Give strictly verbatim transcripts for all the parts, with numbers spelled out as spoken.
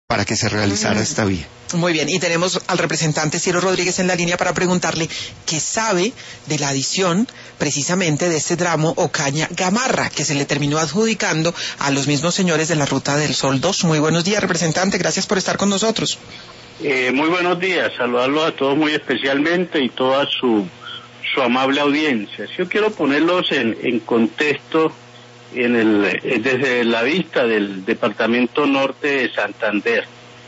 para que se realizara mm. esta vía. Muy bien, y tenemos al representante Ciro Rodríguez en la línea para preguntarle qué sabe de la adición precisamente de este tramo Ocaña-Gamarra, que se le terminó adjudicando a los mismos señores de la Ruta del Sol dos. Muy buenos días, representante, gracias por estar con nosotros. Eh, muy buenos días, saludarlos a todos muy especialmente y toda su, su amable audiencia. Yo quiero ponerlos en, en contexto en el, desde la vista del Departamento Norte de Santander.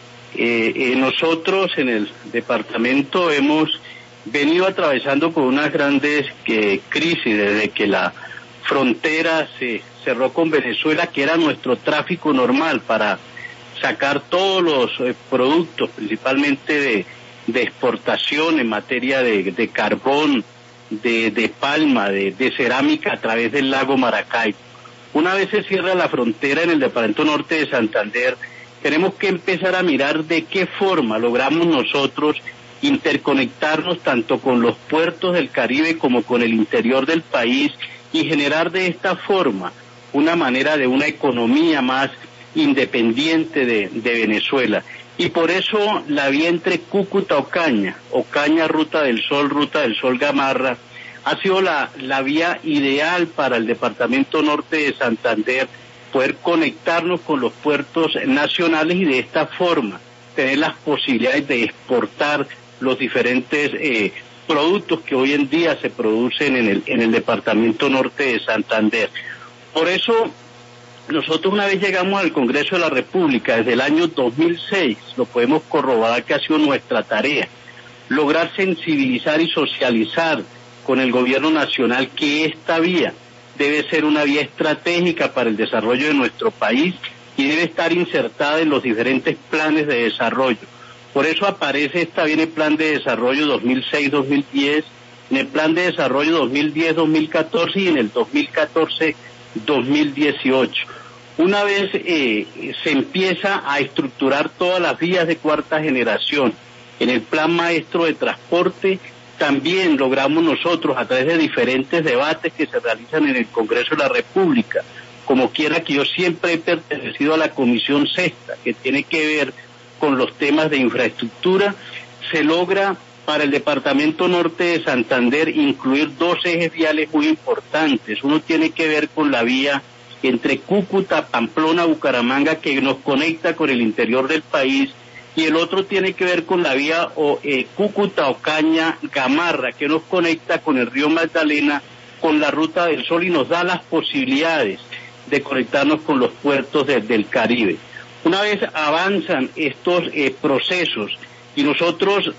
Eh, eh, nosotros en el departamento hemos venido atravesando por unas grandes eh, crisis desde que la frontera se cerró con Venezuela, que era nuestro tráfico normal para sacar todos los eh, productos, principalmente de, de exportación en materia de, de carbón, de, de palma, de, de cerámica a través del lago Maracaibo. Una vez se cierra la frontera en el departamento norte de Santander, tenemos que empezar a mirar de qué forma logramos nosotros interconectarnos tanto con los puertos del Caribe como con el interior del país y generar de esta forma una manera de una economía más independiente de, de Venezuela. Y por eso la vía entre Cúcuta Ocaña, Ocaña Ruta del Sol, Ruta del Sol Gamarra, ha sido la, la vía ideal para el departamento norte de Santander, poder conectarnos con los puertos nacionales y de esta forma tener las posibilidades de exportar los diferentes eh, productos que hoy en día se producen en el, en el departamento norte de Santander. Por eso, nosotros una vez llegamos al Congreso de la República, desde el año dos mil seis, lo podemos corroborar que ha sido nuestra tarea, lograr sensibilizar y socializar con el gobierno nacional que esta vía debe ser una vía estratégica para el desarrollo de nuestro país y debe estar insertada en los diferentes planes de desarrollo. Por eso aparece esta vía en el Plan de Desarrollo dos mil seis dos mil diez, en el Plan de Desarrollo dos mil diez dos mil catorce y en el dos mil catorce dos mil dieciocho. Una vez eh, se empieza a estructurar todas las vías de cuarta generación en el Plan Maestro de Transporte, también logramos nosotros, a través de diferentes debates que se realizan en el Congreso de la República, como quiera que yo siempre he pertenecido a la Comisión Sexta, que tiene que ver con los temas de infraestructura, se logra para el departamento norte de Santander incluir dos ejes viales muy importantes. Uno tiene que ver con la vía entre Cúcuta, Pamplona, Bucaramanga, que nos conecta con el interior del país, y el otro tiene que ver con la vía o, eh, Cúcuta, Ocaña, Gamarra, que nos conecta con el río Magdalena, con la Ruta del Sol y nos da las posibilidades de conectarnos con los puertos de, del Caribe. Una vez avanzan estos eh, procesos y nosotros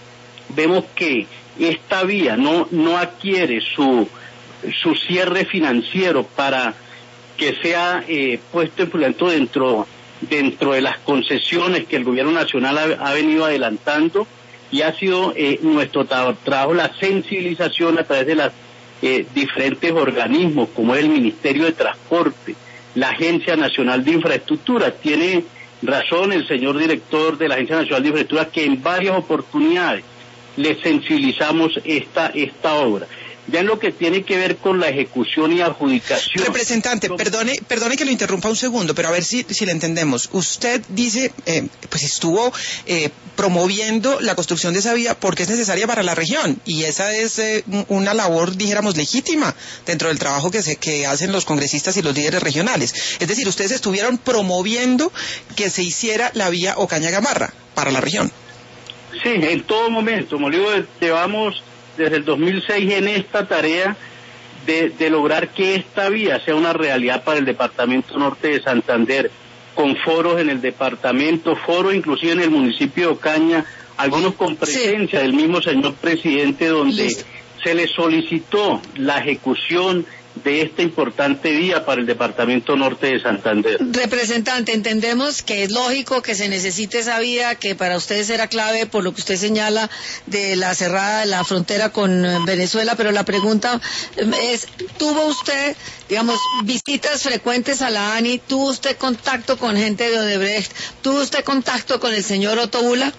vemos que esta vía no, no adquiere su, su cierre financiero para que sea eh, puesto en fundamento dentro dentro de las concesiones que el gobierno nacional ha, ha venido adelantando, y ha sido eh, nuestro tra trabajo la sensibilización a través de los eh, diferentes organismos, como es el Ministerio de Transporte, la Agencia Nacional de Infraestructura. Tiene razón el señor director de la Agencia Nacional de Infraestructura que en varias oportunidades le sensibilizamos esta, esta obra. Ya en lo que tiene que ver con la ejecución y adjudicación. Representante, perdone, perdone que lo interrumpa un segundo, pero a ver si, si le entendemos. Usted dice, eh, pues estuvo eh, promoviendo la construcción de esa vía porque es necesaria para la región, y esa es eh, una labor, dijéramos, legítima dentro del trabajo que se que hacen los congresistas y los líderes regionales. Es decir, ustedes estuvieron promoviendo que se hiciera la vía Ocaña-Gamarra para la región. Sí, en todo momento, como digo, llevamos desde el dos mil seis en esta tarea de, de lograr que esta vía sea una realidad para el departamento norte de Santander, con foros en el departamento, foros inclusive en el municipio de Ocaña, algunos con presencia sí. del mismo señor presidente, donde Listo. se le solicitó la ejecución de esta importante vía para el departamento norte de Santander. Representante, entendemos que es lógico que se necesite esa vía, que para ustedes era clave por lo que usted señala de la cerrada de la frontera con Venezuela, pero la pregunta es, ¿tuvo usted, digamos, visitas frecuentes a la A N I? ¿Tuvo usted contacto con gente de Odebrecht? ¿Tuvo usted contacto con el señor Otto Bula?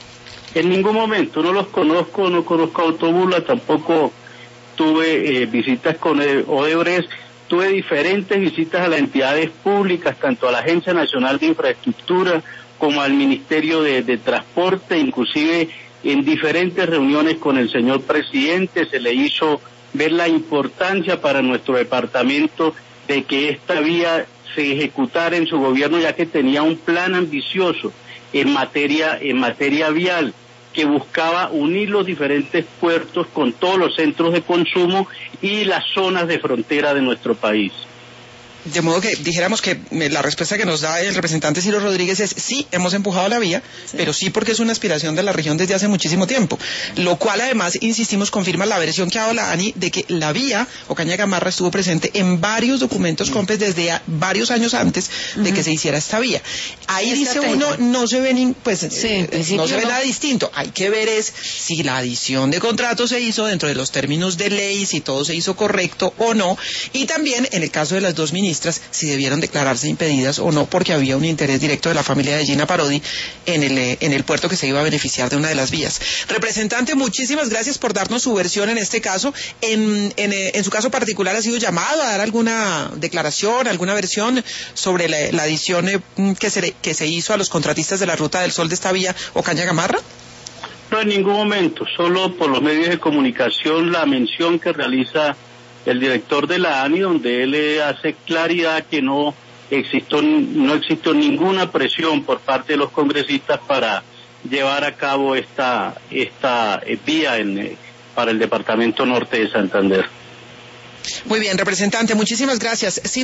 En ningún momento, no los conozco, no conozco a Otto Bula, tampoco tuve eh, visitas con Odebrecht, tuve diferentes visitas a las entidades públicas, tanto a la Agencia Nacional de Infraestructura como al Ministerio de, de Transporte, inclusive en diferentes reuniones con el señor presidente se le hizo ver la importancia para nuestro departamento de que esta vía se ejecutara en su gobierno, ya que tenía un plan ambicioso en materia, en materia vial, que buscaba unir los diferentes puertos con todos los centros de consumo y las zonas de frontera de nuestro país. De modo que dijéramos que la respuesta que nos da el representante Ciro Rodríguez es sí, hemos empujado la vía, sí. pero sí porque es una aspiración de la región desde hace muchísimo tiempo, lo cual además, insistimos, confirma la versión que ha dado la ANI de que la vía Ocaña Gamarra estuvo presente en varios documentos COMPES desde a, varios años antes de uh-huh. que se hiciera esta vía. Ahí ¿Qué dice uno, no se ve ni, pues, sí, eh, no se ve no. nada distinto, hay que ver es si la adición de contratos se hizo dentro de los términos de ley, si todo se hizo correcto o no, y también en el caso de las dos ministras, si debieron declararse impedidas o no, porque había un interés directo de la familia de Gina Parodi en el, en el puerto que se iba a beneficiar de una de las vías. Representante, muchísimas gracias por darnos su versión en este caso. En, en, en su caso particular, ¿ha sido llamado a dar alguna declaración, alguna versión sobre la, la adición eh, que, se, que se hizo a los contratistas de la Ruta del Sol de esta vía Ocaña Gamarra? No, en ningún momento, solo por los medios de comunicación la mención que realiza el director de la ANI, donde él le hace claridad que no existió, no existió ninguna presión por parte de los congresistas para llevar a cabo esta, esta vía en, para el departamento norte de Santander. Muy bien, representante, muchísimas gracias. Sí.